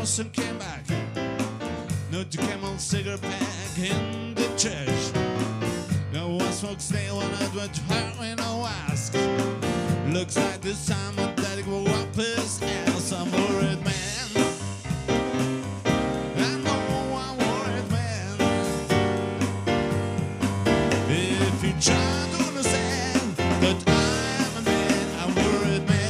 house and came back. No to camel cigarette pack in the church. No one smoked stale when I went to her in a wask. Looks like this time my daddy will up his ass. I'm worried man. I know I'm worried man. If you try to understand that I'm a man, I'm worried man.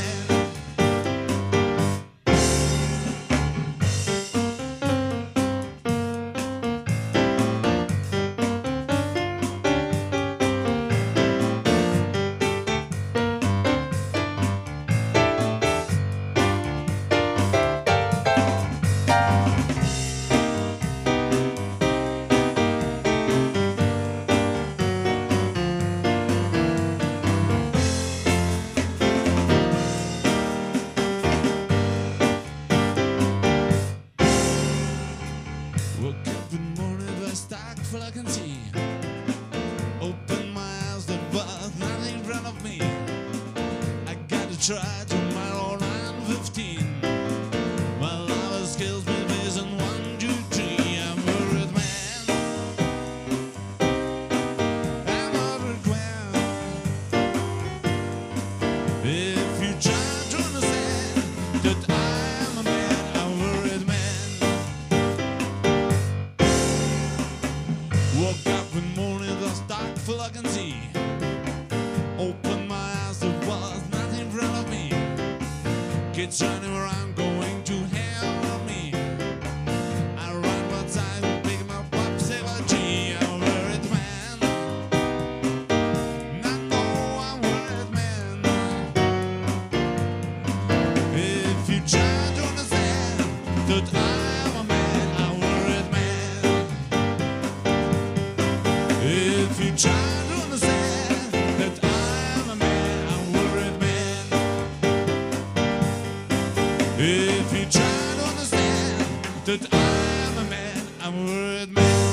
Woke up in the morning, but stuck full I can see. Open my eyes, there was nothing in front of me. I gotta try tomorrow 9:15. My lover skills me vision 1, 2, 3. I'm worried man. I'm worried man. If you try to understand that I'm a man, I'm worried man. Woke up in the morning, the dark full I can see. Open my eyes, there was nothing in front of me. Kids running around, going to hell with me. I run outside, pick my pop, save a G. I'm worried man. And I know I'm worried man. If you try to understand that I'm a man, I'm worried man. If you try to understand that I'm a man, I'm worried man. If you try to understand that I'm a man, I'm worried man.